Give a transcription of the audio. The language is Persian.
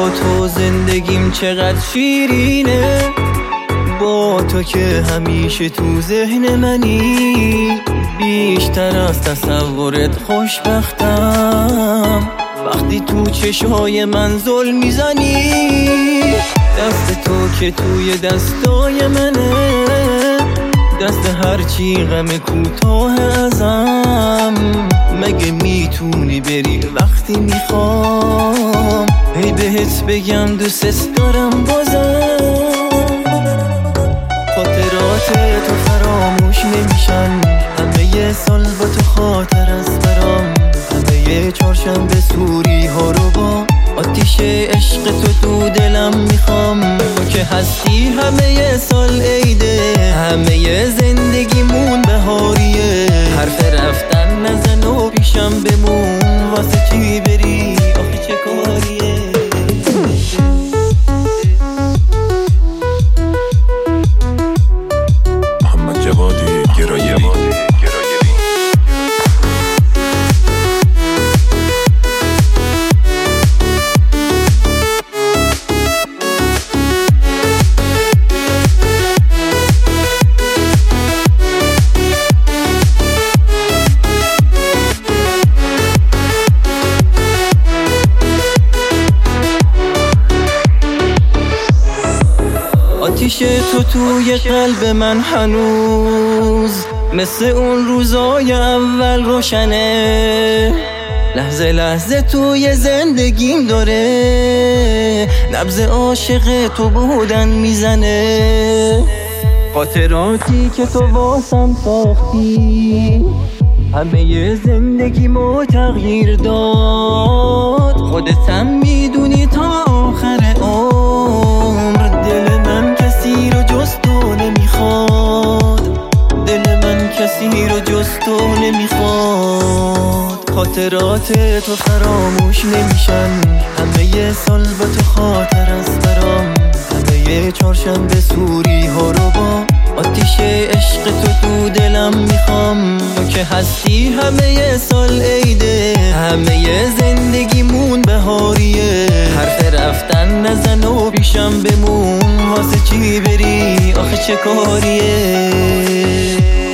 با تو زندگیم چقدر شیرینه، با تو که همیشه تو ذهن منی، بیشتر از تصورت خوشبختم وقتی تو چشای من زل میزنی. دست تو که توی دستای منه، دست هرچی غم کوتاه ازم، مگه میتونی بری وقتی میخوام هی بهت بگم دوست دارم بازم. خاطرات تو فراموش نمیشن، همه سال با تو خاطر است برام، همه چهارشنبه سوری ها رو با آتیش عشق تو دلم میخوام. تو که هستی همه سال عیده، همه زندگیمون بهاریه، حرف رفتن نزن و پیشم بمون، واسه چی بری آخه چه کاریه. محمد جوادی گرایلی. آتیش تو توی قلب من هنوز مثل اون روزای اول روشنه، لحظه لحظه توی زندگیم داره، نبض عاشق تو بودن میزنه. خاطراتی که تو واسم ساختی همه زندگیمو تغییر داد، خودتم میدونی تا آخر عمر دل من کسی رو جز تو نمیخواد، دل من کسی رو جز تو نمیخواد. خاطرات تو فراموش نمیشن، همه سال با تو خاطر است برام، همه چهارشنبه سوری ها رو با آتیش عشق تو دلم میخوام. تو که هستی همه سال عیده، همه زندگیمون بهاریه، حرف رفتن نزن و پیشم بمون، واسه چی بری آخه چه کاریه.